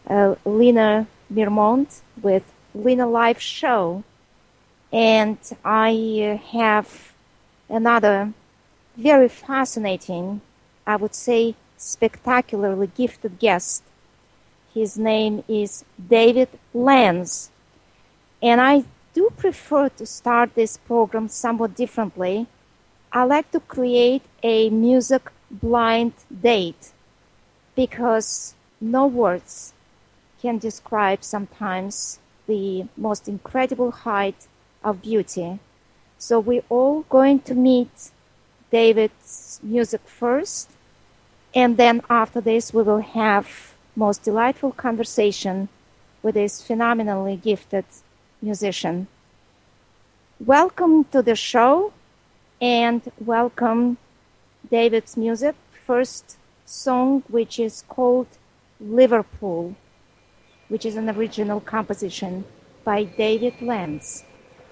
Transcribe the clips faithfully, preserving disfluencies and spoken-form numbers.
uh, Lena Mirmont with Lena Live Show. And I uh, have another very fascinating, I would say spectacularly gifted guest. His name is David Lenz. And I do prefer to start this program somewhat differently. I like to create a music blind date because no words can describe sometimes the most incredible height of beauty. So we're all going to meet David's music first, and then after this we will have most delightful conversation with this phenomenally gifted musician. Welcome to the show, and welcome David's music. First song, which is called Liverpool, which is an original composition by David Lenz.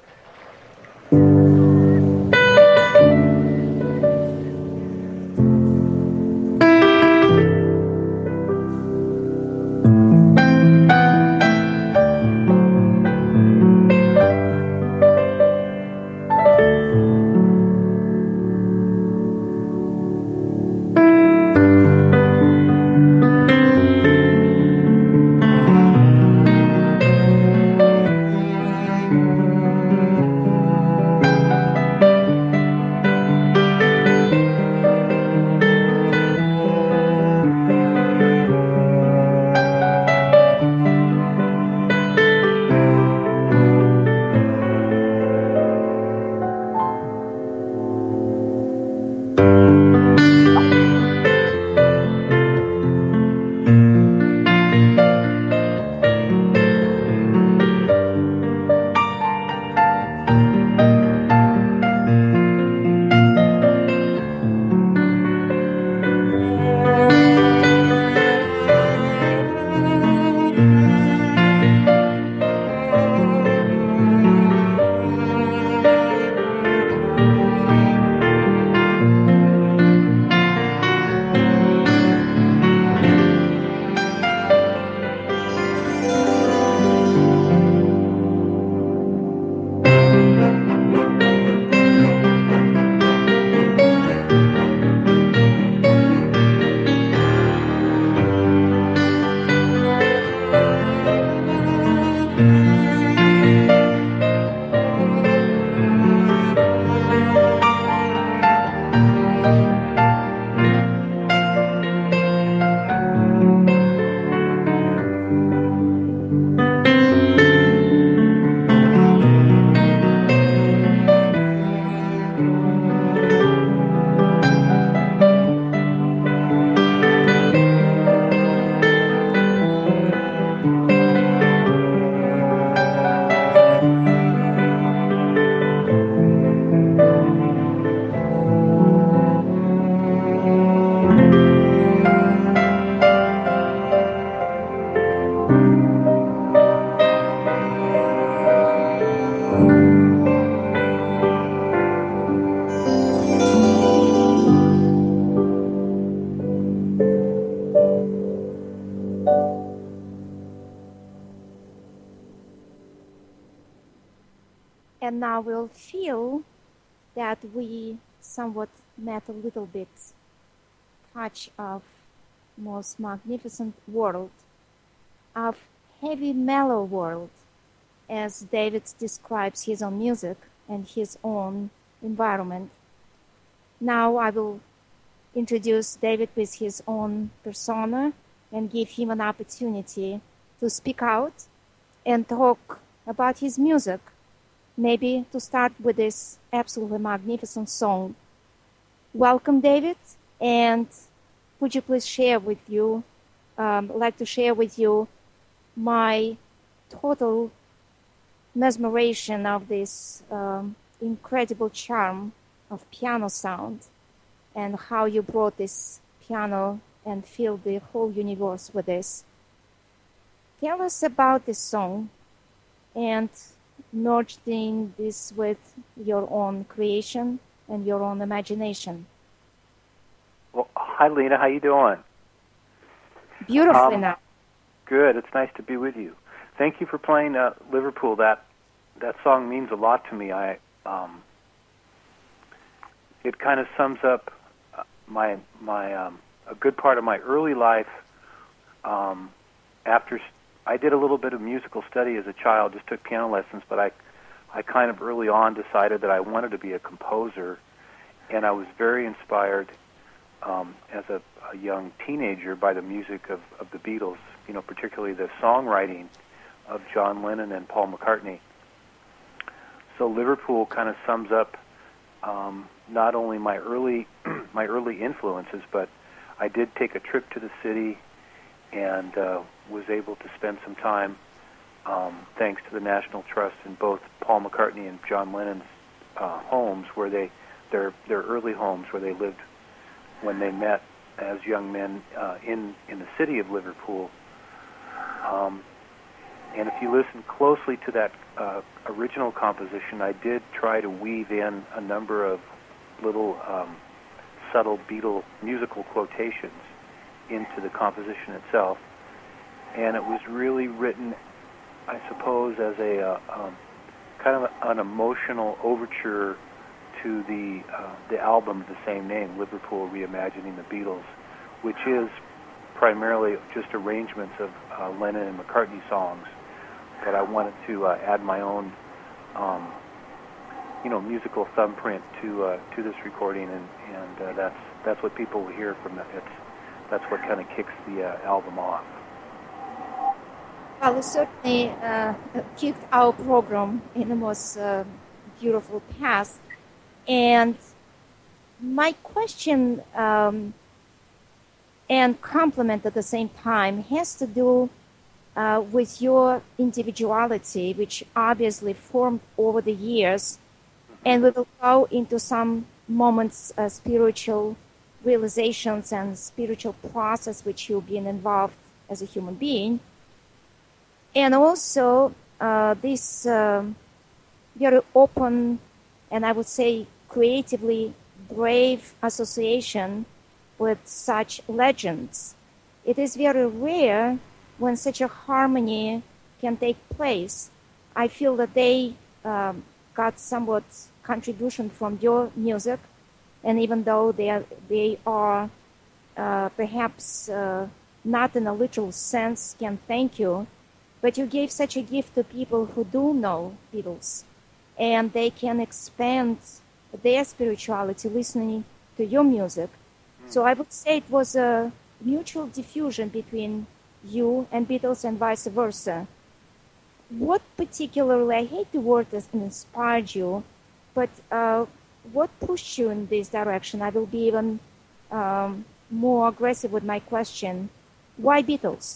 And now we'll feel that we somewhat met a little bit touch of most magnificent world, of heavy mellow world, as David describes his own music and his own environment. Now I will introduce David with his own persona and give him an opportunity to speak out and talk about his music. Maybe to start with this absolutely magnificent song. Welcome, David, and would you please share with you, um, like to share with you my total mesmerization of this um, incredible charm of piano sound and how you brought this piano and filled the whole universe with this. Tell us about this song and merging this with your own creation and your own imagination. Well, hi, Lena. How you doing? Beautifully um, now. Good. It's nice to be with you. Thank you for playing uh, Liverpool. That that song means a lot to me. I um, it kind of sums up my my um, a good part of my early life. Um, after I did a little bit of musical study as a child, just took piano lessons, but I I kind of early on decided that I wanted to be a composer, and I was very inspired um, as a, a young teenager by the music of, of the Beatles, you know, particularly the songwriting of John Lennon and Paul McCartney. So Liverpool kind of sums up um, not only my early my early influences, but I did take a trip to the city and uh, was able to spend some time, um, thanks to the National Trust, in both Paul McCartney and John Lennon's uh, homes, where they their their early homes where they lived when they met as young men uh, in in the city of Liverpool. Um, and if you listen closely to that uh, original composition, I did try to weave in a number of little um, subtle Beatle musical quotations into the composition itself. And it was really written, I suppose, as a uh, um, kind of an emotional overture to the uh, the album of the same name, Liverpool Reimagining the Beatles, which is primarily just arrangements of uh, Lennon and McCartney songs. But I wanted to uh, add my own, um, you know, musical thumbprint to uh, to this recording, and and uh, that's that's what people will hear from it. It's that's what kind of kicks the uh, album off. Well, it certainly uh, kicked our program in the most uh, beautiful path. And my question um, and compliment at the same time has to do uh, with your individuality, which obviously formed over the years. And we will go into some moments, uh, spiritual realizations and spiritual process which you've been involved as a human being. And also uh, this um, very open and I would say creatively brave association with such legends. It is very rare when such a harmony can take place. I feel that they um, got somewhat contribution from your music, and even though they are, they are uh, perhaps uh, not in a literal sense can thank you, but you gave such a gift to people who do know Beatles, and they can expand their spirituality listening to your music. Mm. So I would say it was a mutual diffusion between you and Beatles and vice versa. What particularly, I hate the word that inspired you, but uh, what pushed you in this direction? I will be even um, more aggressive with my question. Why Beatles?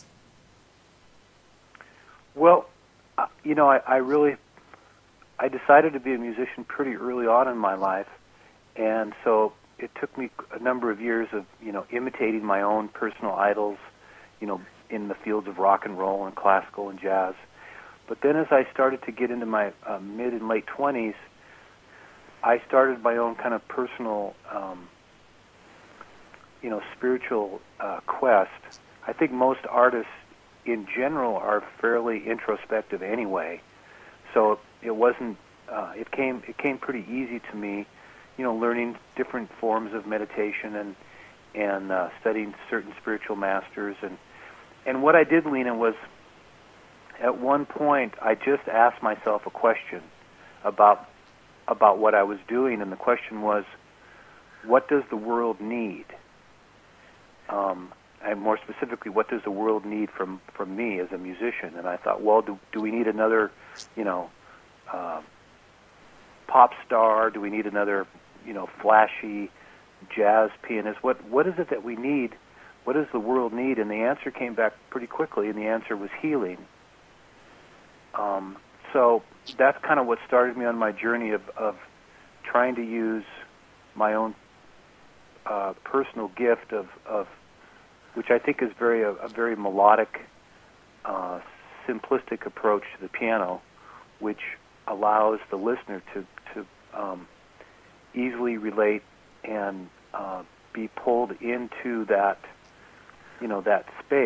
Well, uh, you know, I, I really, I decided to be a musician pretty early on in my life, and so it took me a number of years of, you know, imitating my own personal idols, you know, in the fields of rock and roll and classical and jazz. But then as I started to get into my uh, mid and late twenties, I started my own kind of personal, um, you know, spiritual uh, quest. I think most artists in general are fairly introspective anyway, so it wasn't. Uh, it came. It came pretty easy to me, you know, learning different forms of meditation and and uh, studying certain spiritual masters. And and what I did, Lena, was at one point I just asked myself a question about about what I was doing, and the question was, what does the world need? Um, and more specifically, what does the world need from, from me as a musician? And I thought, well, do, do we need another, you know, uh, pop star? Do we need another, you know, flashy jazz pianist? What what is it that we need? What does the world need? And the answer came back pretty quickly, and the answer was healing. Um, so that's kind of what started me on my journey of, of trying to use my own uh, personal gift of, of which I think is very a, a very melodic, uh, simplistic approach to the piano, which allows the listener to to um, easily relate and uh, be pulled into that, you know, that space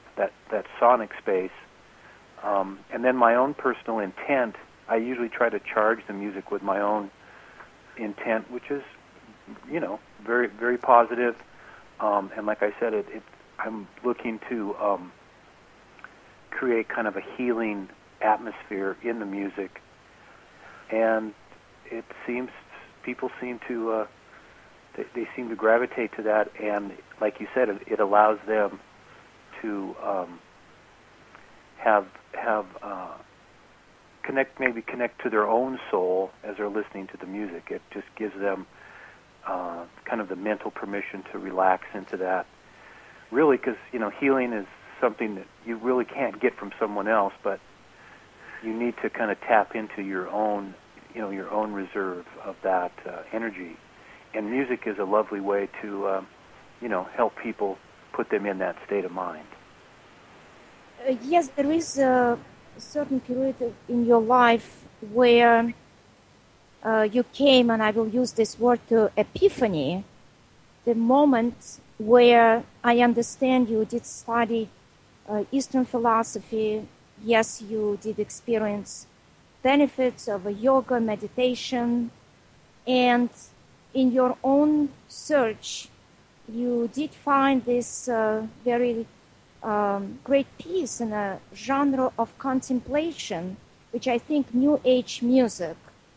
that that sonic space, um, and then my own personal intent. I usually try to charge the music with my own intent, which is, you know, very very positive. Um, and like I said, it, it I'm looking to um, create kind of a healing atmosphere in the music, and it seems people seem to uh, they, they seem to gravitate to that, and like you said, it, it allows them to um, have have uh, connect maybe connect to their own soul as they're listening to the music. It just gives them uh, kind of the mental permission to relax into that. Really, because you know, healing is something that you really can't get from someone else, but you need to kind of tap into your own, you know, your own reserve of that uh, energy. And music is a lovely way to, um, you know, help people put them in that state of mind. Uh, yes, there is a certain period in your life where uh, you came, and I will use this word, to epiphany, the moment where I understand you did study uh, Eastern philosophy. Yes, you did experience benefits of a yoga, meditation, and in your own search, you did find this uh, very um, great piece in a genre of contemplation, which I think New Age music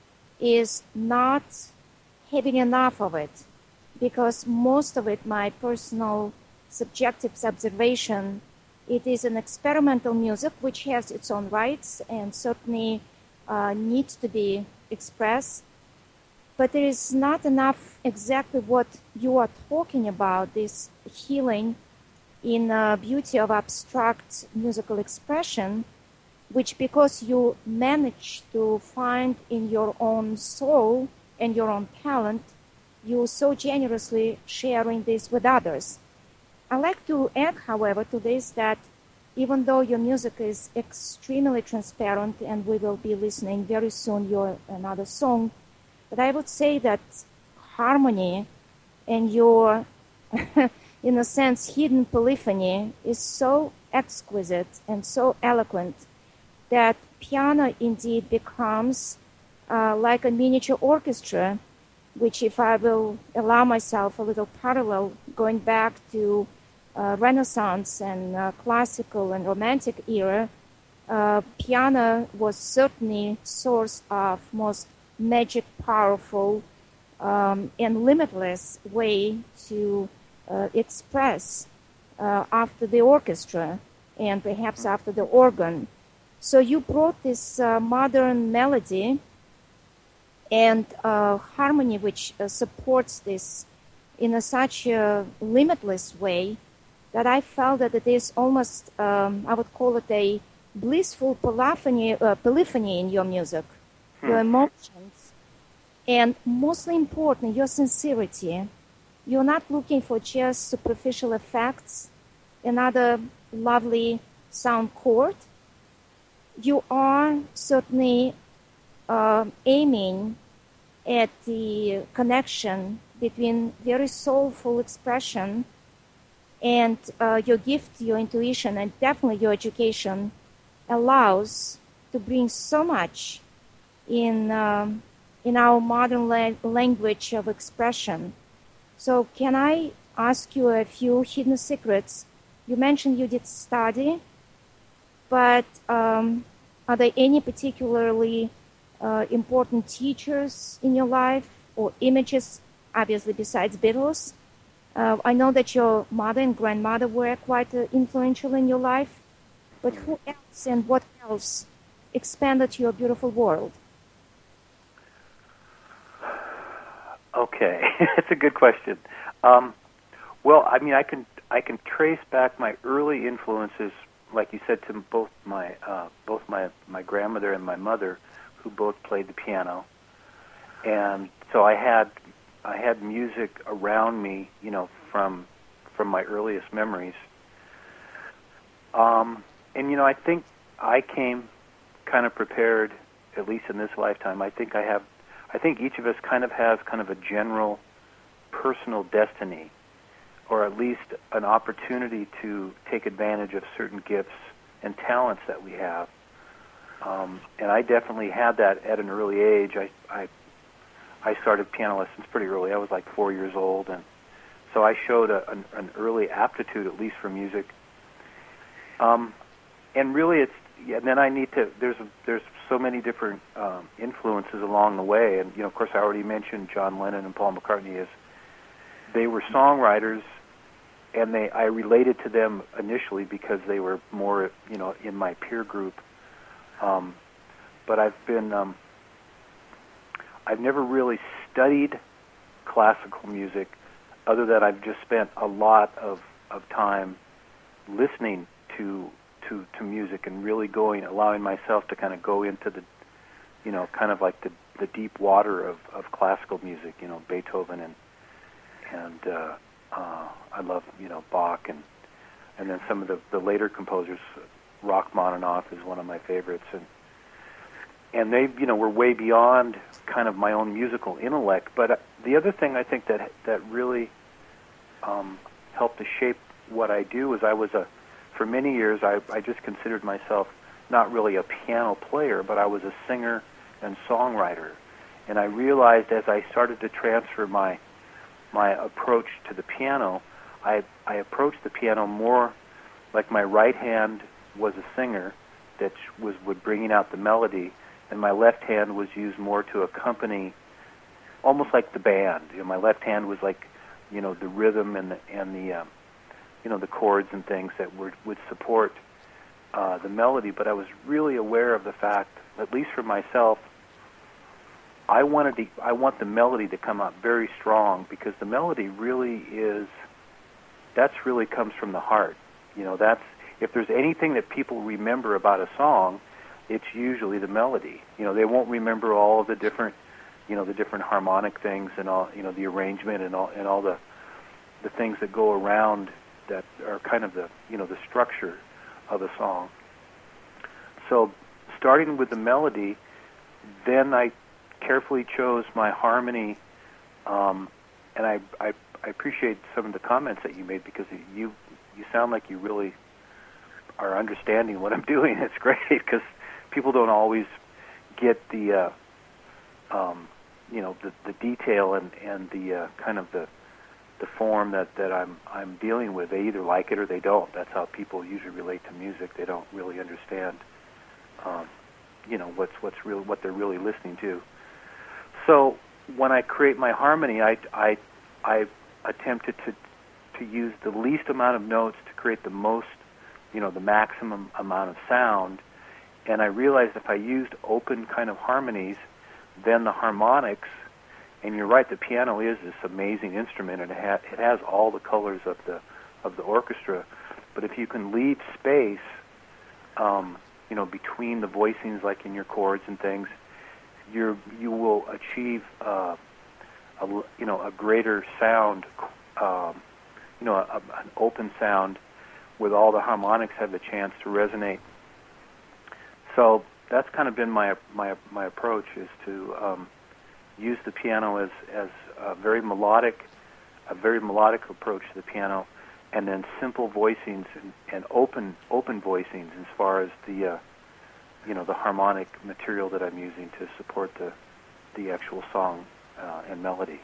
is not having enough of it, because most of it, my personal subjective observation, it is an experimental music which has its own rights and certainly uh, needs to be expressed. But there is not enough exactly what you are talking about, this healing in uh, beauty of abstract musical expression, which because you manage to find in your own soul and your own talent, you so generously sharing this with others. I like to add, however, to this that even though your music is extremely transparent, and we will be listening very soon your another song, but I would say that harmony and your, in a sense, hidden polyphony is so exquisite and so eloquent that piano indeed becomes uh, like a miniature orchestra, which, if I will allow myself a little parallel, going back to uh, Renaissance and uh, classical and romantic era, uh, piano was certainly source of most magic, powerful, um, and limitless way to uh, express uh, after the orchestra and perhaps after the organ. So you brought this uh, modern melody and uh, harmony which uh, supports this in a such a limitless way that I felt that it is almost, um, I would call it a blissful polyphony, uh, polyphony in your music, hmm. your emotions, and mostly important, your sincerity. You're not looking for just superficial effects, another lovely sound chord. You are certainly uh, aiming at the connection between very soulful expression and uh, your gift, your intuition, and definitely your education allows to bring so much in um, in our modern la- language of expression. So can I ask you a few hidden secrets? You mentioned you did study, but um, are there any particularly uh, important teachers in your life or images, obviously besides Beatles? Uh, I know that your mother and grandmother were quite uh, influential in your life, but who else and what else expanded your beautiful world? Okay, that's a good question. Um, well, I mean, I can I can trace back my early influences, like you said, to both my uh, both my, my grandmother and my mother, who both played the piano, and so I had I had music around me, you know, from from my earliest memories. Um, and you know, I think I came kind of prepared, at least in this lifetime. I think I have. I think each of us kind of has kind of a general personal destiny or at least an opportunity to take advantage of certain gifts and talents that we have. Um, and I definitely had that at an early age. I, I I started piano lessons pretty early. I was like four years old, and so I showed a, an, an early aptitude, at least for music. Um, and really, it's yeah. And then I need to. There's there's so many different um, influences along the way, and you know, of course, I already mentioned John Lennon and Paul McCartney as they were songwriters, and they I related to them initially because they were more, you know, in my peer group. Um, but I've been um, I've never really studied classical music, other than I've just spent a lot of, of time listening to to to music and really going, allowing myself to kind of go into the, you know, kind of like the, the deep water of, of classical music, you know, Beethoven and and uh, uh, I love, you know, Bach and and then some of the, the later composers. Rachmaninoff is one of my favorites, and and they, you know, were way beyond kind of my own musical intellect. But the other thing I think that that really um, helped to shape what I do is I was a, for many years I, I just considered myself not really a piano player, but I was a singer and songwriter. And I realized as I started to transfer my my approach to the piano, I I approached the piano more like my right hand was a singer that was would bringing out the melody, and my left hand was used more to accompany, almost like the band. You know, my left hand was like, you know, the rhythm and the and the, um, you know, the chords and things that would would support uh, the melody. But I was really aware of the fact, at least for myself, I wanted to, I want the melody to come out very strong, because the melody really is, that's really comes from the heart. You know, that's, if there's anything that people remember about a song, it's usually the melody. You know, they won't remember all of the different, you know, the different harmonic things and all, you know, the arrangement and all and all the the things that go around that are kind of the, you know, the structure of a song. So, starting with the melody, then I carefully chose my harmony, um, and I, I I appreciate some of the comments that you made, because you you sound like you really are understanding what I'm doing. It's great, because people don't always get the uh, um, you know the, the detail and and the uh, kind of the the form that, that I'm I'm dealing with. They either like it or they don't. That's how people usually relate to music. They don't really understand um, you know what's what's real what they're really listening to. So when I create my harmony, I I I attempted to to use the least amount of notes to create the most, you know, the maximum amount of sound. And I realized if I used open kind of harmonies, then the harmonics, and you're right, the piano is this amazing instrument, and it, ha- it has all the colors of the of the orchestra. But if you can leave space, um, you know, between the voicings, like in your chords and things, you're you will achieve, uh, a, you know, a greater sound, um, you know, a, an open sound, with all the harmonics have the chance to resonate. So that's kind of been my my my approach, is to um, use the piano as as a very melodic, a very melodic approach to the piano, and then simple voicings and, and open open voicings as far as the uh, you know the harmonic material that I'm using to support the the actual song uh, and melody.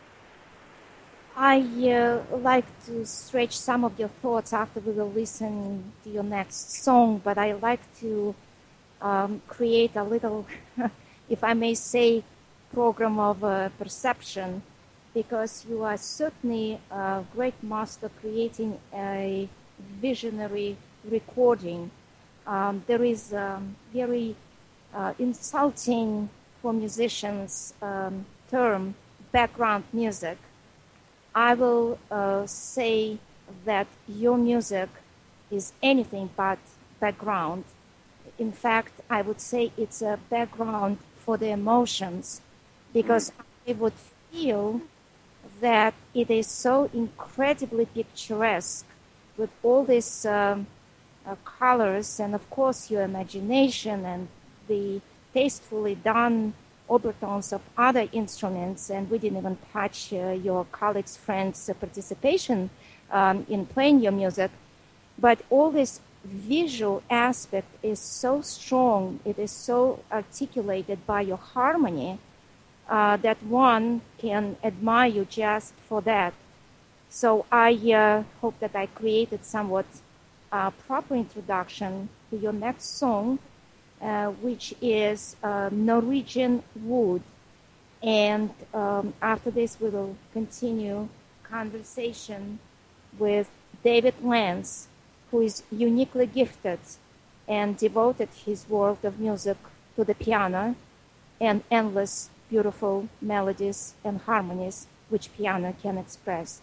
I uh, like to stretch some of your thoughts after we will listen to your next song, but I like to um, create a little, if I may say, program of uh, perception, because you are certainly a great master creating a visionary recording. Um, there is um, very uh, insulting for musicians um, term, background music. I will uh, say that your music is anything but background. In fact, I would say it's a background for the emotions, because I would feel that it is so incredibly picturesque with all these um, uh, colors, and of course your imagination and the tastefully done overtones of other instruments, and we didn't even touch uh, your colleagues' friends' uh, participation. um, in playing your music, but all this visual aspect is so strong, it is so articulated by your harmony uh, that one can admire you just for that. So I uh, hope that I created somewhat uh, proper introduction to your next song, uh, which is uh, Norwegian Wood. And um, after this, we will continue conversation with David Lance, who is uniquely gifted and devoted his world of music to the piano and endless beautiful melodies and harmonies which piano can express.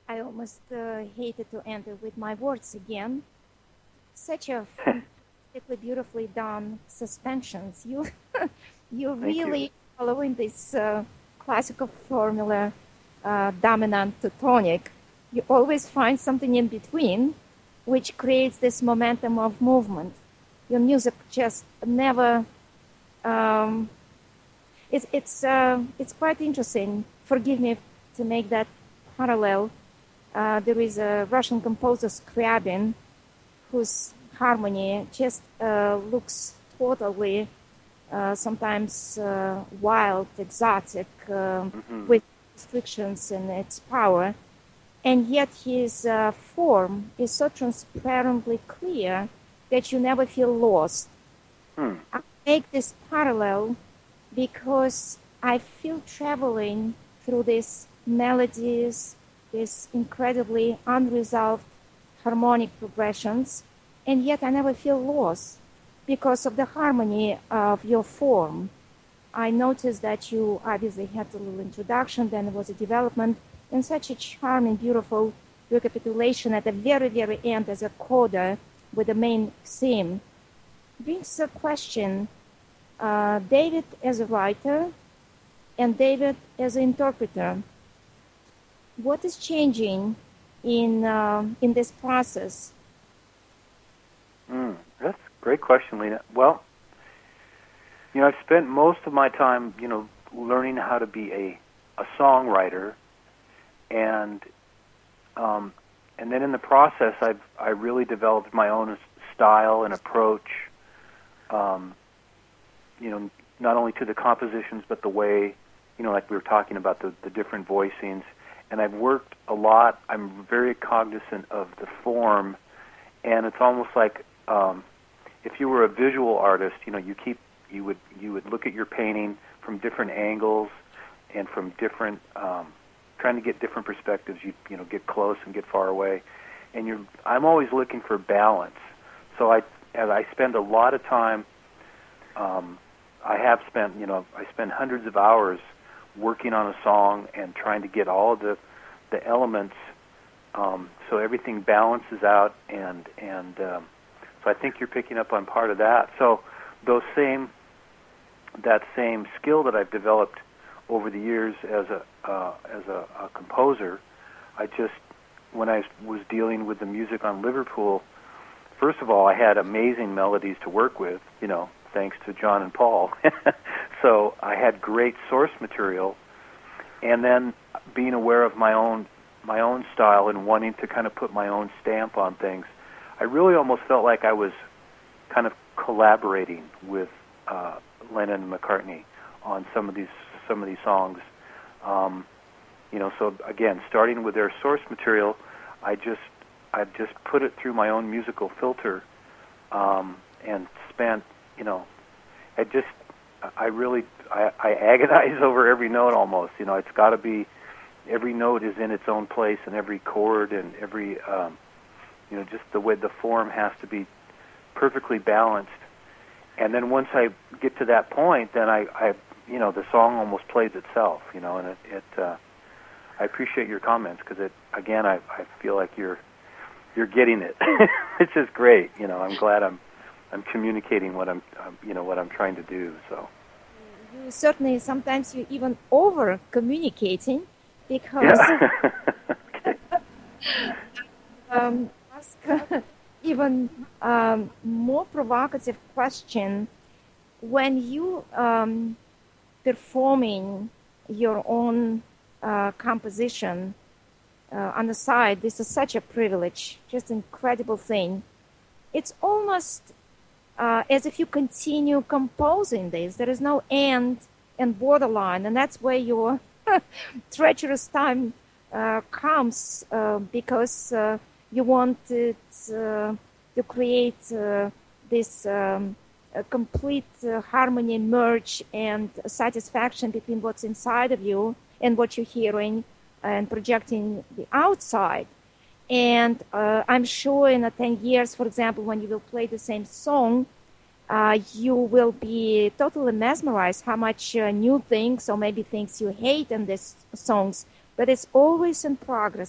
I almost uh, hated to enter with my words again. Such a fantastically beautifully done suspensions. You you Thank you. really following this uh, classical formula, uh, dominant to tonic. You always find something in between, which creates this momentum of movement. Your music just never. Um, it's it's uh, it's quite interesting. Forgive me to make that parallel. Uh, there is a Russian composer Scriabin, whose harmony just uh, looks totally uh, sometimes uh, wild, exotic, um, Mm-hmm. with restrictions in its power, and yet his uh, form is so transparently clear that you never feel lost. Hmm. I make this parallel because I feel traveling through these melodies, these incredibly unresolved harmonic progressions, and yet I never feel lost because of the harmony of your form. I noticed that you obviously had a little introduction, then there was a development, and such a charming, beautiful recapitulation at the very, very end as a coda with the main theme. Brings a question, uh, David as a writer and David as an interpreter. What is changing in uh, in this process? Mm. That's a great question, Lena. Well, you know, I've spent most of my time, you know, learning how to be a, a songwriter, and um, and then in the process, I've I really developed my own style and approach. Um, you know, not only to the compositions, but the way, you know, like we were talking about the, the different voicings. And I've worked a lot. I'm very cognizant of the form, and it's almost like um, if you were a visual artist, you know, you keep you would you would look at your painting from different angles and from different, um, trying to get different perspectives. You you know, get close and get far away, and you're. I'm always looking for balance. So I as I spend a lot of time. Um, I have spent, you know, I spend hundreds of hours working on a song and trying to get all of the the elements, um, so everything balances out, and and um, so I think you're picking up on part of that. So those same that same skill that I've developed over the years as a uh, as a, a composer, I just when I was dealing with the music on Liverpool, first of all, I had amazing melodies to work with, you know, thanks to John and Paul. So I had great source material, and then being aware of my own my own style and wanting to kind of put my own stamp on things, I really almost felt like I was kind of collaborating with uh, Lennon and McCartney on some of these some of these songs. Um, you know, so again, starting with their source material, I just I've just put it through my own musical filter, um, and spent, you know, I just, I really, I, I agonize over every note almost. You know, it's got to be, every note is in its own place, and every chord and every, um, you know, just the way the form has to be perfectly balanced. And then once I get to that point, then I, I you know, the song almost plays itself, you know, and it, it uh, I appreciate your comments because it, again, I, I feel like you're, you're getting it, which is great. You know, I'm glad I'm I'm communicating what I'm um, you know what I'm trying to do. So You certainly sometimes you even over communicating because yeah. Okay. um, ask even um, more provocative question when you um, performing your own uh, composition uh, on the side. This is such a privilege, just incredible thing. It's almost uh, as if you continue composing this. There is no end and borderline, and that's where your treacherous time uh, comes uh, because uh, you want it uh, to create uh, this um, a complete uh, harmony, merge, and satisfaction between what's inside of you and what you're hearing and projecting the outside. And uh, I'm sure in uh, ten years, for example, when you will play the same song, uh, you will be totally mesmerized how much uh, new things or maybe things you hate in these songs. But it's always in progress.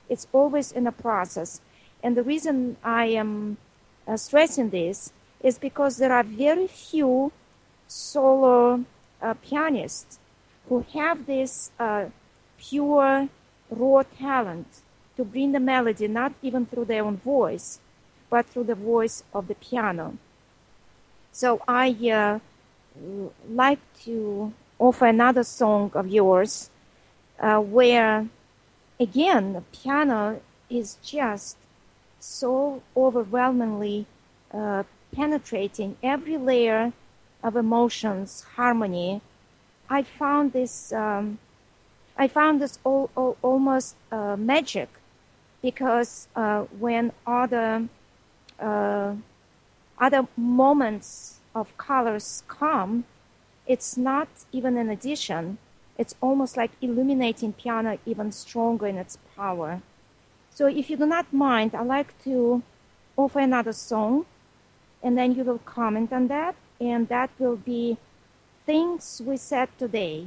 It's always in a process. And the reason I am uh, stressing this is because there are very few solo uh, pianists who have this uh, pure, raw talent to bring the melody, not even through their own voice, but through the voice of the piano. So I uh, like to offer another song of yours uh, where, again, the piano is just so overwhelmingly uh, penetrating every layer of emotions, harmony. I found this, um, I found this all, all, almost uh, magic, because uh, when other uh, other moments of colors come, it's not even an addition. It's almost like illuminating piano even stronger in its power. So if you do not mind, I'd like to offer another song, and then you will comment on that, and that will be Things We Said Today.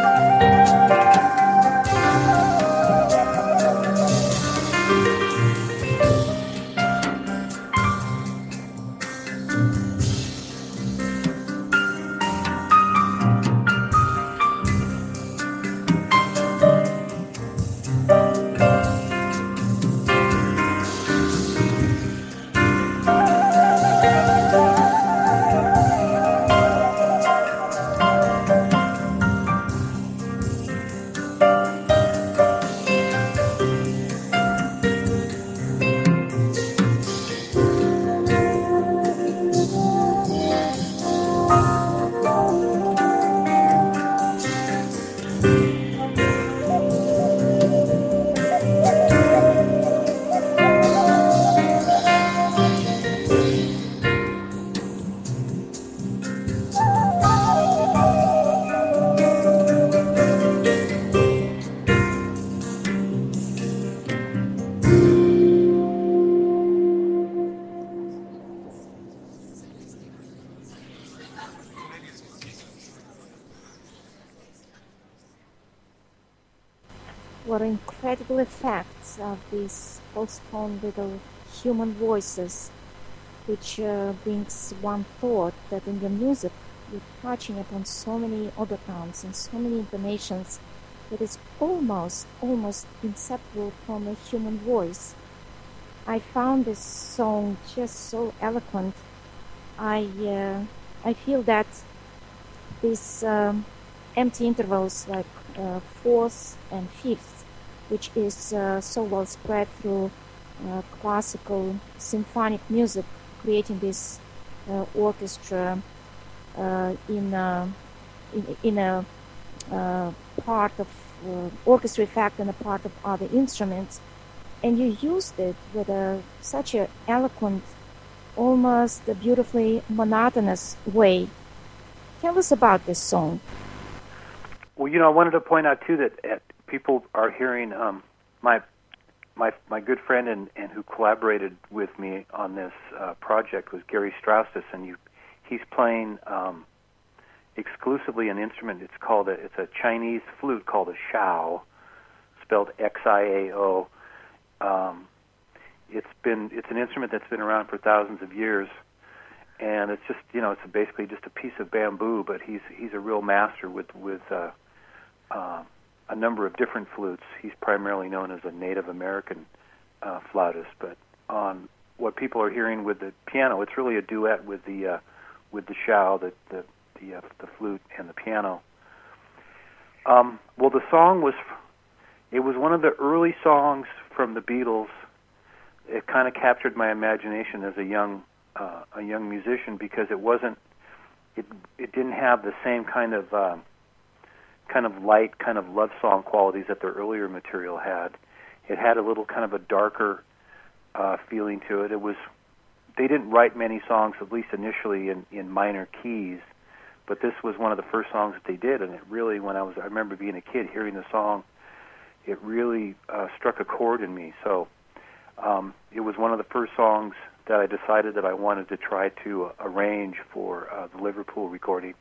What incredible effects of these postponed little human voices, which uh, brings one thought that in the music you're touching upon so many overtones and so many intonations that is almost, almost inseparable from a human voice. I found this song just so eloquent. I uh, I feel that these um, empty intervals like uh, fourths and fifths, which is uh, so well spread through uh, classical symphonic music, creating this uh, orchestra uh, in, a, in in a uh, part of uh, orchestra effect and a part of other instruments, and you used it with a, such an eloquent, almost a beautifully monotonous way. Tell us about this song. Well, you know, I wanted to point out too that uh, people are hearing um, my my my good friend and, and who collaborated with me on this uh, project was Gary Straustis, and you, he's playing um, exclusively an instrument. It's called a, it's a Chinese flute called a xiao, spelled X I A O. Um, it's been it's an instrument that's been around for thousands of years, and it's just you know it's basically just a piece of bamboo. But he's he's a real master with with uh, uh, a number of different flutes. He's primarily known as a Native American uh, flautist. But on what people are hearing with the piano, it's really a duet with the uh, with the xiao, the the the, uh, the flute and the piano. Um, well, the song was it was one of the early songs from the Beatles. It kind of captured my imagination as a young uh, a young musician because it wasn't it it didn't have the same kind of uh, kind of light kind of love song qualities that their earlier material had. It had a little kind of a darker uh, feeling to it. It was they didn't write many songs, at least initially, in, in minor keys, but this was one of the first songs that they did, and it really, when I was I remember being a kid hearing the song, it really uh, struck a chord in me. So um, it was one of the first songs that I decided that I wanted to try to uh, arrange for uh, the Liverpool recording,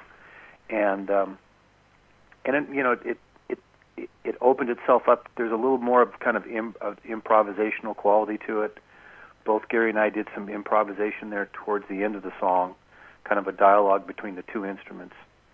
and um, and it, you know it, it it it opened itself up. There's a little more of kind of, im- of improvisational quality to it. Both Gary and I did some improvisation there towards the end of the song, kind of a dialogue between the two instruments,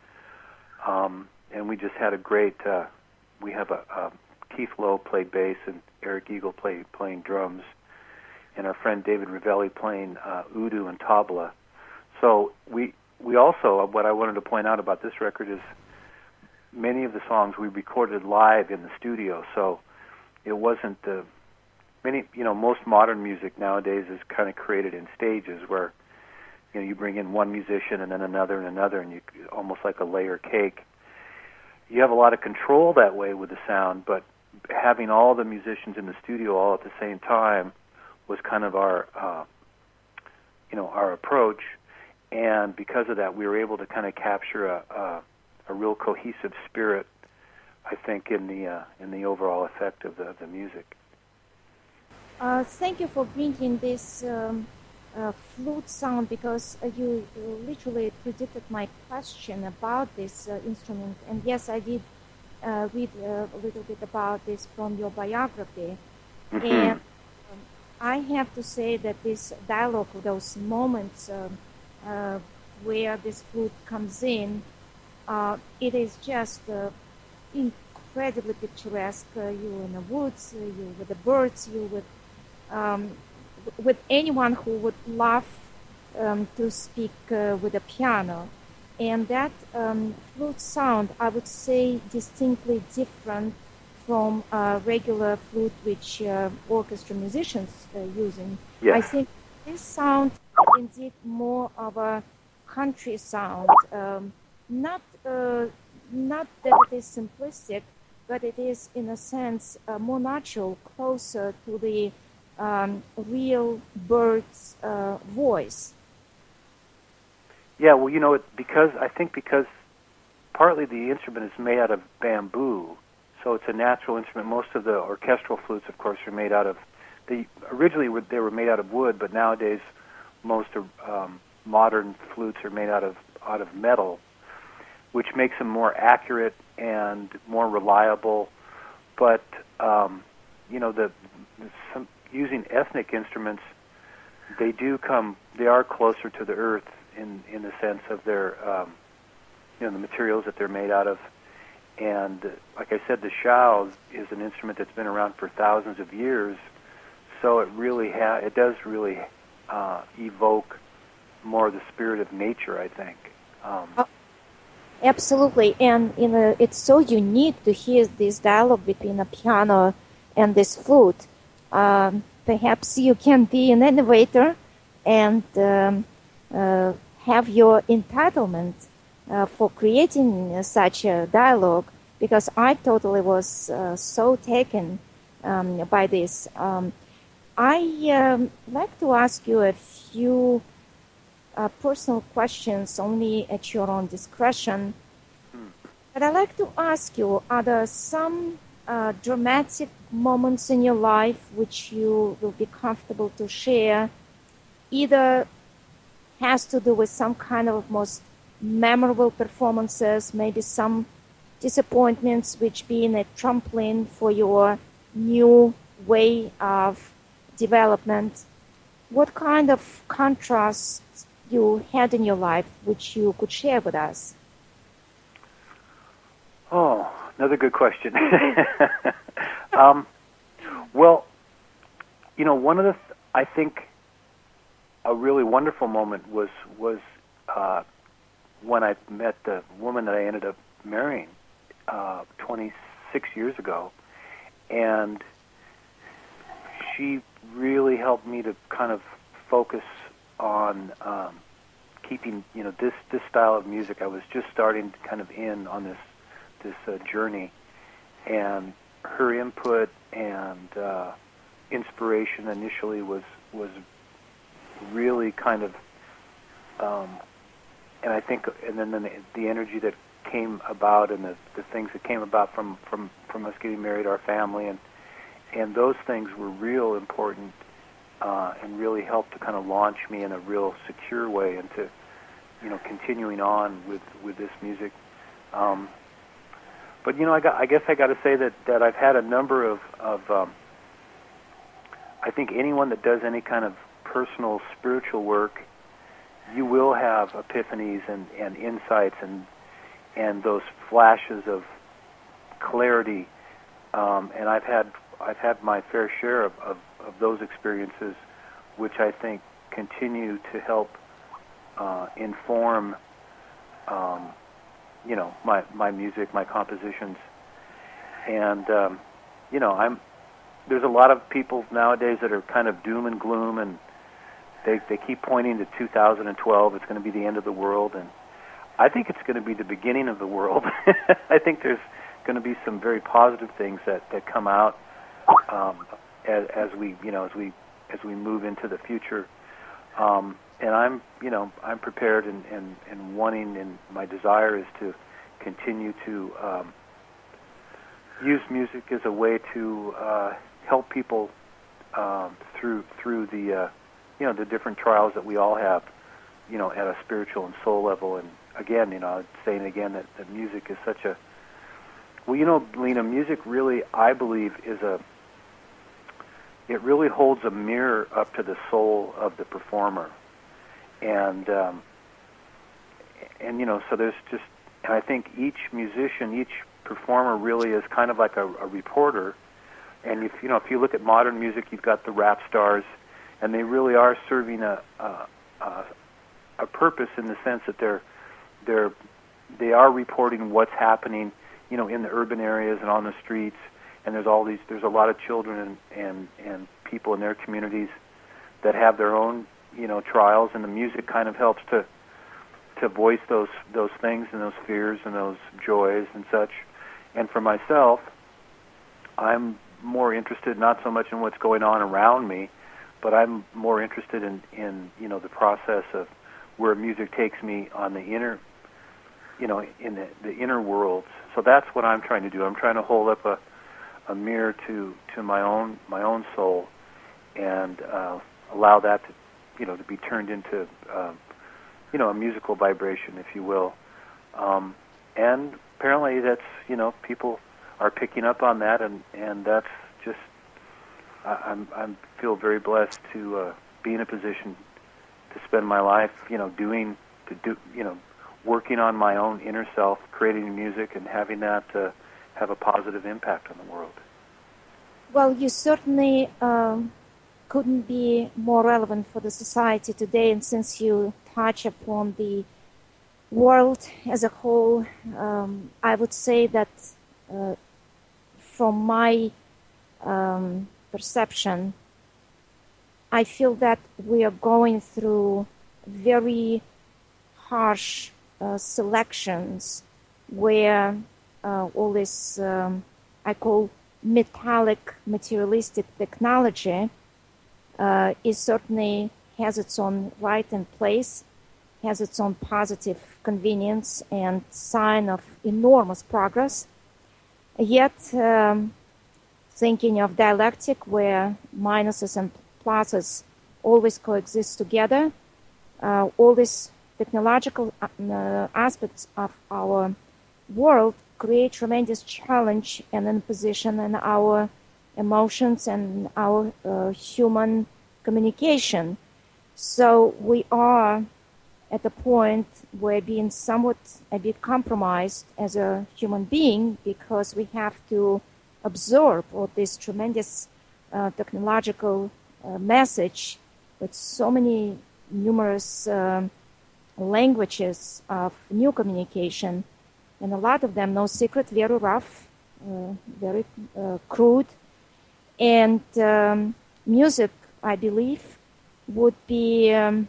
um, and we just had a great. Uh, we have a, a Keith Lowe played bass and Eric Eagle played playing drums, and our friend David Ravelli playing uh, udu and tabla. So we we also, what I wanted to point out about this record is many of the songs we recorded live in the studio. So it wasn't the many you know most modern music nowadays is kind of created in stages where you know you bring in one musician and then another and another, and you almost like a layer cake. You have a lot of control that way with the sound, but having all the musicians in the studio all at the same time was kind of our, uh, you know, our approach, and because of that, we were able to kind of capture a, a, a real cohesive spirit, I think, in the uh, in the overall effect of the, of the music. Uh, thank you for bringing this um, uh, flute sound because uh, you uh, literally predicted my question about this uh, instrument. And yes, I did uh, read uh, a little bit about this from your biography. And Hmm. um, I have to say that this dialogue, those moments um, uh, where this flute comes in, uh, it is just uh, incredibly picturesque. Uh, you in the woods, uh, you with the birds, you with um, with anyone who would love um, to speak uh, with a piano. And that um, flute sound, I would say, distinctly different from a regular flute which uh, orchestra musicians are using. I Yes. think this sound indeed more of a country sound, um, not uh, not that it is simplistic, but it is in a sense uh, more natural, closer to the um, real bird's uh, voice. Yeah. Well, you know, it, because I think because partly the instrument is made out of bamboo, so it's a natural instrument. Most of the orchestral flutes, of course, are made out of. They originally were, they were made out of wood, but nowadays most of, um, modern flutes are made out of out of metal, which makes them more accurate and more reliable. But um, you know, the, the some, using ethnic instruments, they do come. They are closer to the earth in in the sense of their um, you know the materials that they're made out of. And uh, like I said, the shao is an instrument that's been around for thousands of years, so it really ha- it does really uh, evoke more of the spirit of nature, I think. Um, Uh, Absolutely, and in a, it's so unique to hear this dialogue between a piano and this flute. Um, perhaps you can be an innovator and um, uh, have your entitlement uh, for creating uh, such a dialogue, because I totally was uh, so taken um, by this. Um, I um, like to ask you a few uh, personal questions only at your own discretion. hmm. But I'd like to ask you, are there some uh, dramatic moments in your life which you will be comfortable to share? Either has to do with some kind of most memorable performances, maybe some disappointments which being a trampoline for your new way of development. What kind of contrasts you had in your life which you could share with us? Oh, another good question. um, well, you know, one of the th- I think a really wonderful moment was was uh, when I met the woman that I ended up marrying uh, twenty-six years ago, and she really helped me to kind of focus on um, keeping, you know, this this style of music. I was just starting to kind of in on this this uh, journey, and her input and uh, inspiration initially was was really kind of, um, and I think, and then the, the energy that came about and the, the things that came about from, from, from us getting married, our family, and and those things were real important uh, and really helped to kind of launch me in a real secure way into, you know, continuing on with, with this music. Um, but you know, I, got, I guess I got to say that, that I've had a number of, of um, I think anyone that does any kind of personal spiritual work, you will have epiphanies and, and insights and and those flashes of clarity. Um, and I've had I've had my fair share of, of, of those experiences, which I think continue to help uh, inform, um, you know, my my music, my compositions, and um, you know, I'm there's a lot of people nowadays that are kind of doom and gloom, and they they keep pointing to two thousand twelve. It's going to be the end of the world, and I think it's going to be the beginning of the world. I think there's going to be some very positive things that, that come out um, as, as we you know as we as we move into the future. Um, and I'm you know I'm prepared and, and, and wanting, and my desire is to continue to um, use music as a way to uh, help people um, through through the uh, you know, the different trials that we all have, you know, at a spiritual and soul level. And again, you know, I'm saying again that, that music is such a, well, you know, Lena, music really, I believe, is a, it really holds a mirror up to the soul of the performer. And, um, and you know, so there's just, and I think each musician, each performer really is kind of like a, a reporter. And if, you know, if you look at modern music, you've got the rap stars, and they really are serving a, a, a, a purpose in the sense that they're, they're, they are reporting what's happening, you know, in the urban areas and on the streets. And there's all these, there's a lot of children and, and, and people in their communities that have their own, you know, trials, and the music kind of helps to, to voice those, those things and those fears and those joys and such. And for myself, I'm more interested not so much in what's going on around me, but I'm more interested in, in you know, the process of where music takes me on the inner, you know, in the, the inner worlds. So that's what I'm trying to do. I'm trying to hold up a, a mirror to, to my own my own soul, and uh, allow that to, you know, to be turned into, um, you know, a musical vibration, if you will. Um, and apparently that's, you know, people are picking up on that, and, and that's just, I, I'm I'm feel very blessed to uh, be in a position to spend my life, you know, doing, to do, you know, working on my own inner self, creating music, and having that uh, have a positive impact on the world. Well, you certainly um, couldn't be more relevant for the society today, and since you touch upon the world as a whole, um, I would say that uh, from my um, perception, I feel that we are going through very harsh uh, selections where uh, all this, um, I call metallic materialistic technology uh, is certainly has its own right and place, has its own positive convenience and sign of enormous progress. Yet, um, thinking of dialectic where minuses and pluses always coexist together, uh, all these technological uh, aspects of our world create tremendous challenge and imposition in our emotions and our uh, human communication. So we are at a point where being somewhat a bit compromised as a human being, because we have to absorb all this tremendous uh, technological uh, message with so many numerous uh, languages of new communication, and a lot of them, no secret, very rough, uh, very uh, crude. And um, music, I believe, would be, um,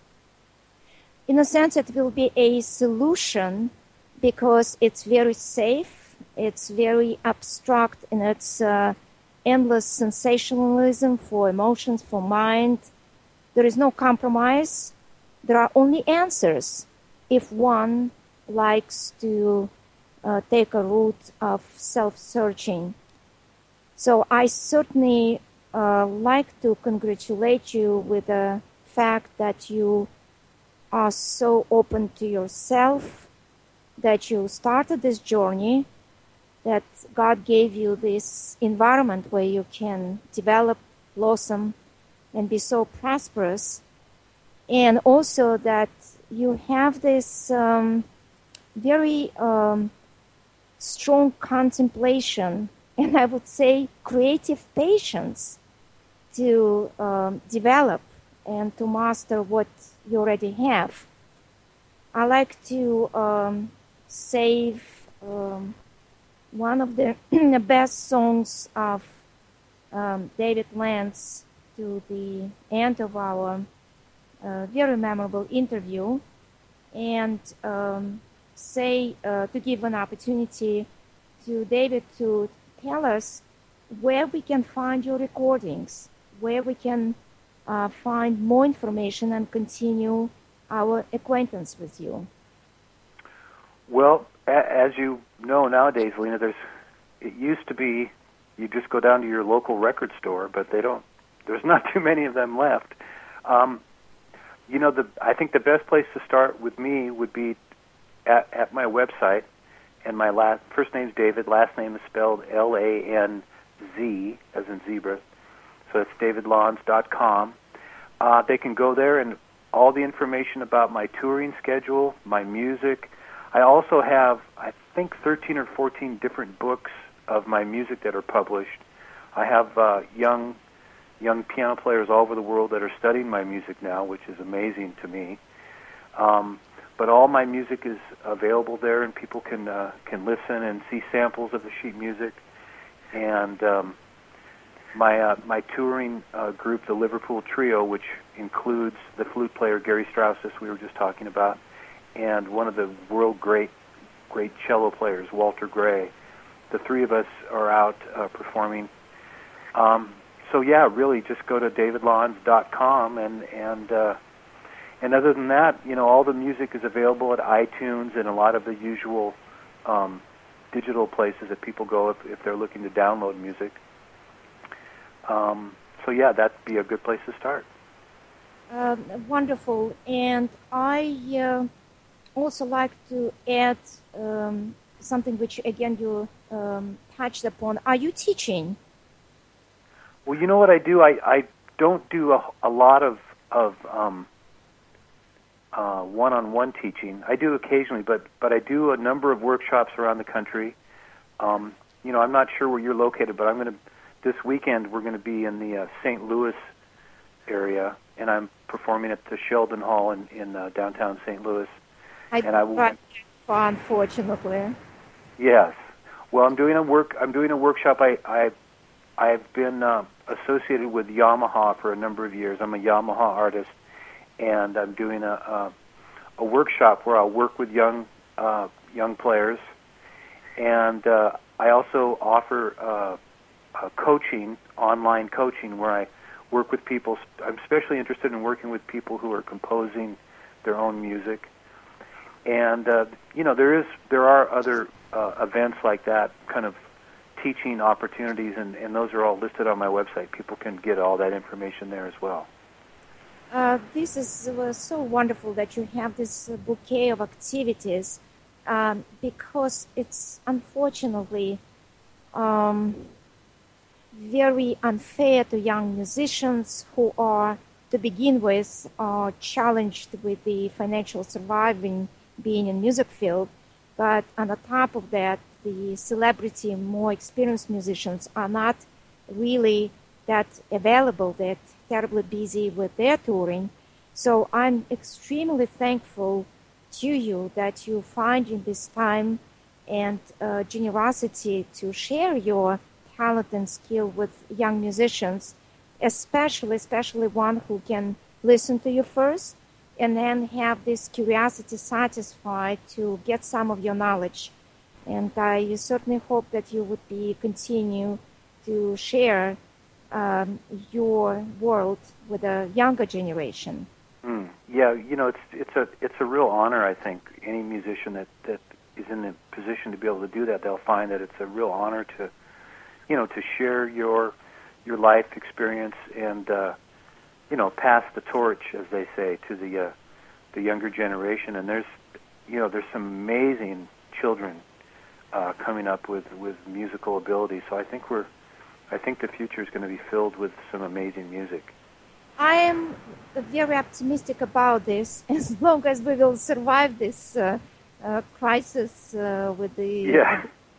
in a sense, it will be a solution because it's very safe, it's very abstract in its uh, endless sensationalism for emotions, for mind. There is no compromise. There are only answers if one likes to uh, take a route of self-searching. So I certainly uh, like to congratulate you with the fact that you are so open to yourself, that you started this journey, that God gave you this environment where you can develop, blossom, and be so prosperous. And also that you have this um, very um, strong contemplation, and I would say creative patience to um, develop and to master what you already have. I like to um, save um, one of the best songs of um, David Lance to the end of our uh, very memorable interview, and um, say uh, to give an opportunity to David to tell us where we can find your recordings, where we can uh, find more information and continue our acquaintance with you. Well, a- as you know nowadays, Lena, there's it used to be you just go down to your local record store, but they don't. There's not too many of them left. Um, you know, the I think the best place to start with me would be at, at my website, and my last first name's David, last name is spelled L A N Z, as in zebra, so it's david lanz dot com. Uh, they can go there, and all the information about my touring schedule, my music. I also have, I think, thirteen or fourteen different books of my music that are published. I have uh, young young piano players all over the world that are studying my music now, which is amazing to me. Um, but all my music is available there, and people can uh, can listen and see samples of the sheet music. And um, my uh, my touring uh, group, the Liverpool Trio, which includes the flute player Gary Strauss, we were just talking about, and one of the world great great cello players, Walter Gray. The three of us are out uh, performing. Um, so yeah, really, just go to david lanz dot com, and and uh, and other than that, you know, all the music is available at iTunes and a lot of the usual um, digital places that people go if, if they're looking to download music. Um, so yeah, that'd be a good place to start. Uh, wonderful, and I uh, also like to add um, something which again you um, touched upon. Are you teaching? Well, you know what I do? I, I don't do a, a lot of, of um, uh, one-on-one teaching. I do occasionally, but, but I do a number of workshops around the country. Um, you know, I'm not sure where you're located, but I'm going to, this weekend we're going to be in the uh, Saint Louis area, and I'm performing at the Sheldon Hall in, in uh, downtown Saint Louis. I and I will, far, unfortunately. Yes. Well, I'm doing a work. I'm doing a workshop. I, I I've been uh, associated with Yamaha for a number of years. I'm a Yamaha artist, and I'm doing a a, a workshop where I'll work with young uh, young players, and uh, I also offer uh, uh, coaching, online coaching, where I work with people. I'm especially interested in working with people who are composing their own music, and uh, you know there is there are other uh, events like that, kind of teaching opportunities, and, and those are all listed on my website. People can get all that information there as well. Uh, this is uh, so wonderful that you have this uh, bouquet of activities, um, because it's unfortunately um, very unfair to young musicians who are, to begin with, are challenged with the financial surviving being in music field, but on the top of that, the celebrity, more experienced musicians are not really that available. They're terribly busy with their touring. So I'm extremely thankful to you that you find in this time and uh, generosity to share your talent and skill with young musicians, especially, especially one who can listen to you first and then have this curiosity satisfied to get some of your knowledge. And I certainly hope that you would be continue to share um, your world with a younger generation. Mm. Yeah, you know, it's it's a it's a real honor. I think any musician that, that is in the position to be able to do that, they'll find that it's a real honor to, you know, to share your your life experience and uh, you know, pass the torch, as they say, to the uh, the younger generation. And there's you know there's some amazing children Uh, coming up with, with musical ability. So I think we're, I think the future is going to be filled with some amazing music. I am very optimistic about this, as long as we will survive this uh, uh, crisis uh, with the yeah.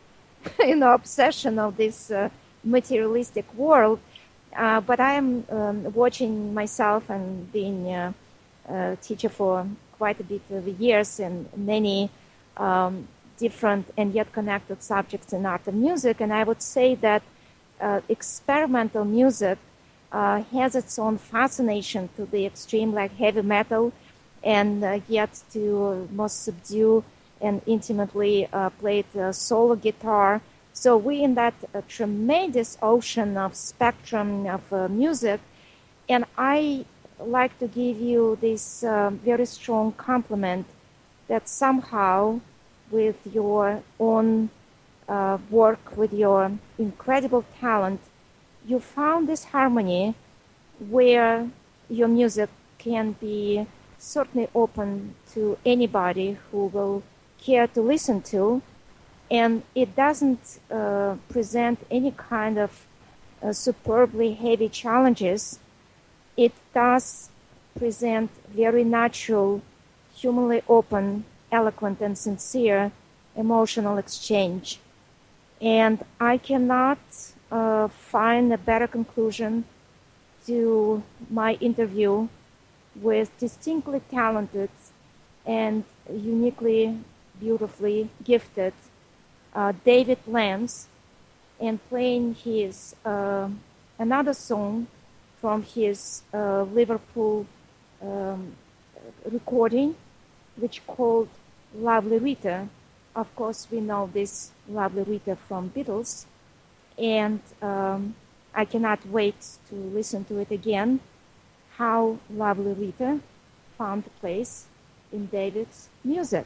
uh, you know obsession of this uh, materialistic world. Uh, but I am um, watching myself and being a, a teacher for quite a bit of years and many. Um, different and yet connected subjects in art and music, and I would say that uh, experimental music uh, has its own fascination to the extreme, like heavy metal, and uh, yet to most subdued and intimately uh, played uh, solo guitar. So we in that uh, tremendous ocean of spectrum of uh, music, and I like to give you this uh, very strong compliment that somehow with your own uh, work, with your incredible talent, you found this harmony where your music can be certainly open to anybody who will care to listen to, and it doesn't uh, present any kind of uh, superbly heavy challenges. It does present very natural, humanly open, eloquent, and sincere emotional exchange. And I cannot uh, find a better conclusion to my interview with distinctly talented and uniquely, beautifully gifted uh, David Lams, and playing his uh, another song from his uh, Liverpool um, recording, which called Lovely Rita. Of course, we know this Lovely Rita from Beatles, and um, I cannot wait to listen to it again, how Lovely Rita found a place in David's music.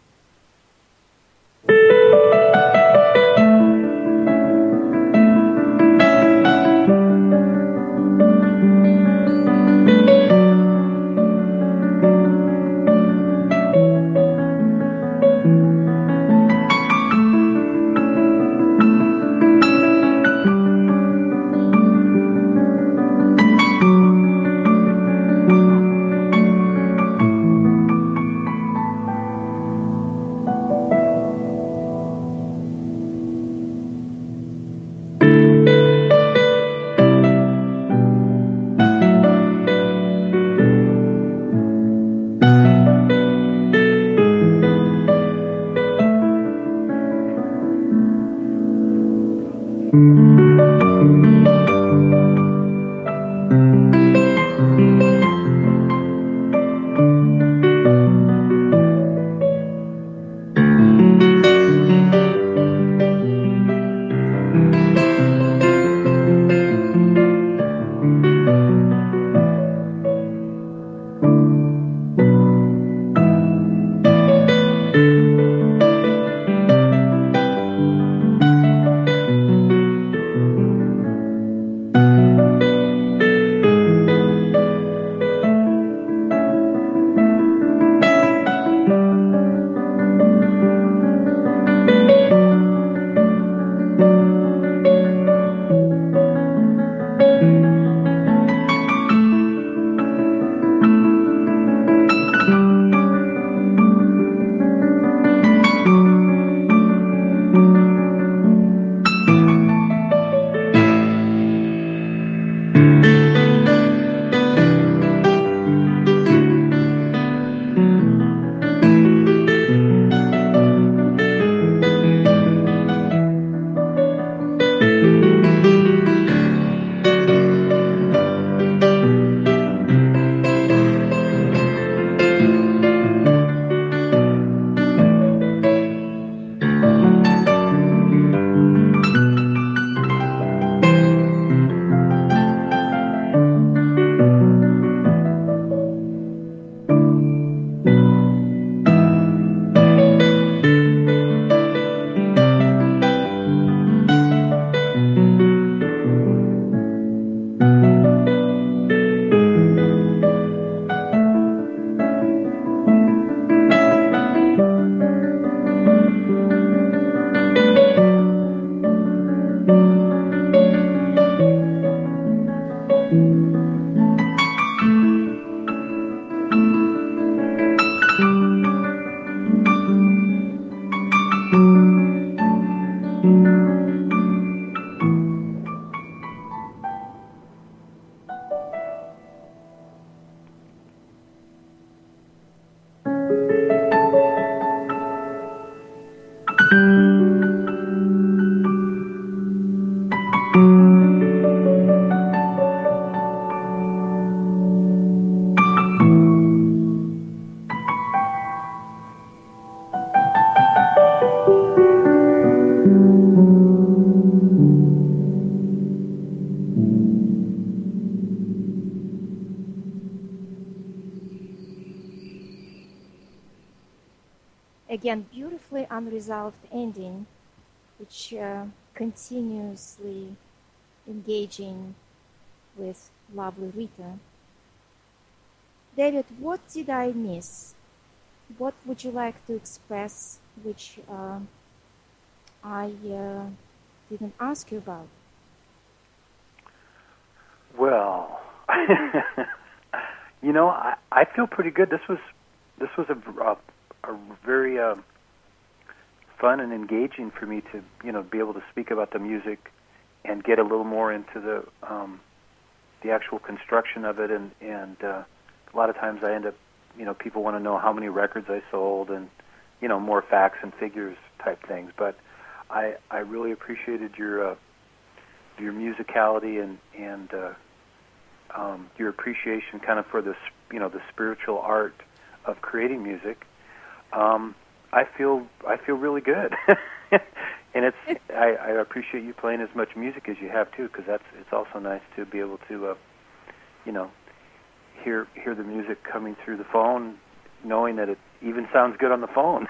Again, beautifully unresolved ending, which uh, continuously engaging with Lovely Rita. David, what did I miss? What would you like to express which uh, I uh, didn't ask you about? Well, you know, I, I feel pretty good. This was this was a, a, a very uh, fun and engaging for me to, you know, be able to speak about the music and get a little more into the um, the actual construction of it. And and uh, a lot of times I end up, you know, people want to know how many records I sold and, you know, more facts and figures type things. But I I really appreciated your uh, your musicality and and uh, um, your appreciation kind of for the you know the spiritual art of creating music. Um, I feel I feel really good, and it's I, I appreciate you playing as much music as you have too, because that's it's also nice to be able to uh, you know hear hear the music coming through the phone, knowing that it even sounds good on the phone.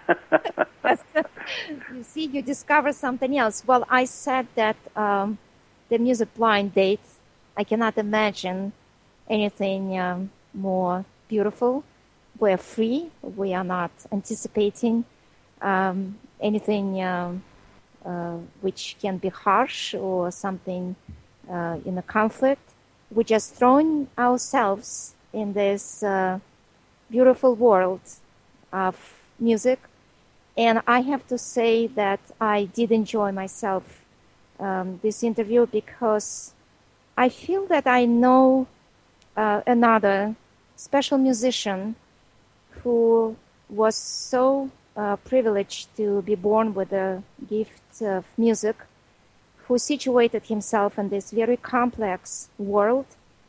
You see, you discover something else. Well, I said that um, the music blind date, I cannot imagine anything um, more beautiful. We're free. We are not anticipating um, anything um, uh, which can be harsh or something uh, in a conflict. We're just throwing ourselves in this uh, beautiful world of music. And I have to say that I did enjoy myself um, this interview because I feel that I know uh, another special musician who was so uh, privileged to be born with a gift of music, who situated himself in this very complex world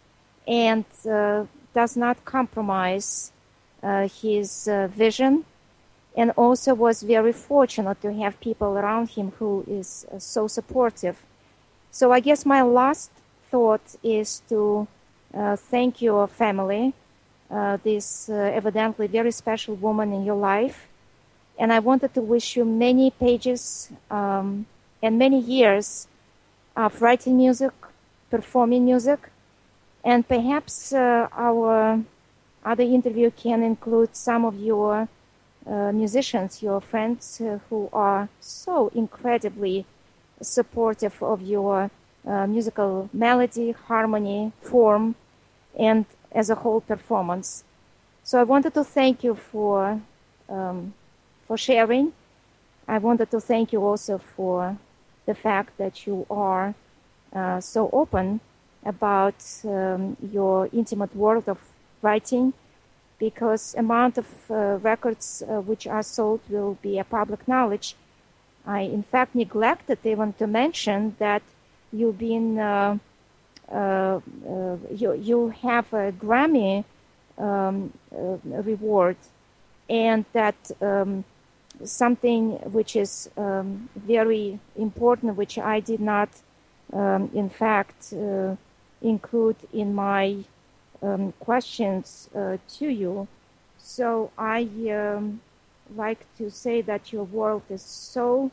and uh, does not compromise uh, his uh, vision, and also was very fortunate to have people around him who is uh, so supportive. So I guess my last thought is to uh, thank your family, uh, this uh, evidently very special woman in your life. And I wanted to wish you many pages um, and many years of writing music, performing music, and perhaps uh, our other interview can include some of your uh, musicians, your friends uh, who are so incredibly supportive of your uh, musical melody, harmony, form, and as a whole performance. So I wanted to thank you for um, for sharing. I wanted to thank you also for the fact that you are uh, so open about um, your intimate world of writing, because amount of uh, records uh, which are sold will be a public knowledge. I, in fact, neglected even to mention that you've been, uh, uh, uh, you, you have a Grammy um, uh, reward, and that um, something which is um, very important, which I did not, um, in fact, uh, include in my um, questions uh, to you. So I um, like to say that your world is so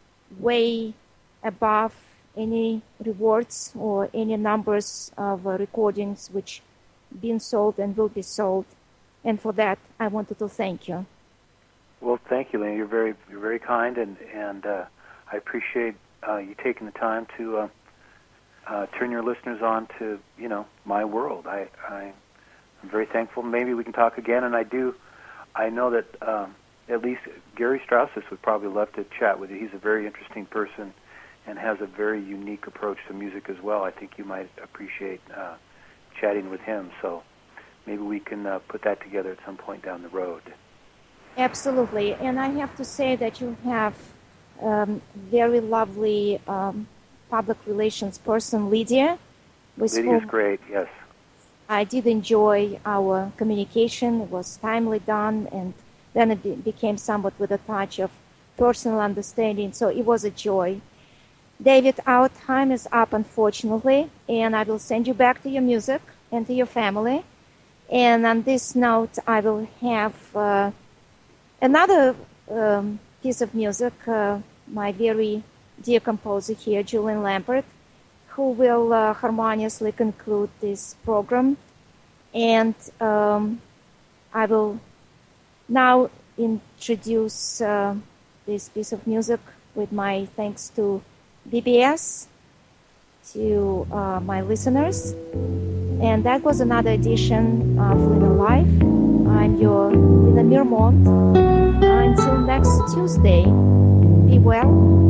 way above any rewards or any numbers of uh, recordings which been sold and will be sold. And for that, I wanted to thank you. Well, thank you, Lena. You're very, you're very kind, and and uh, I appreciate uh, you taking the time to uh, uh, turn your listeners on to, you know, my world. I, I I'm very thankful. Maybe we can talk again, and I do. I know that um, at least Gary Strauss would probably love to chat with you. He's a very interesting person and has a very unique approach to music as well. I think you might appreciate uh, chatting with him. So maybe we can uh, put that together at some point down the road. Absolutely. And I have to say that you have um, very lovely um, public relations person, Lydia. Lydia's great, yes. I did enjoy our communication. It was timely done, and then it be- became somewhat with a touch of personal understanding. So it was a joy. David, our time is up, unfortunately, and I will send you back to your music and to your family. And on this note, I will have uh, another um, piece of music, uh, my very dear composer here, Julian Lampert, who will uh, harmoniously conclude this program. And um, I will now introduce uh, this piece of music with my thanks to B B S, to uh, my listeners. And that was another edition of Lina Live. I'm your Lina Mirmont. Until next Tuesday, be well.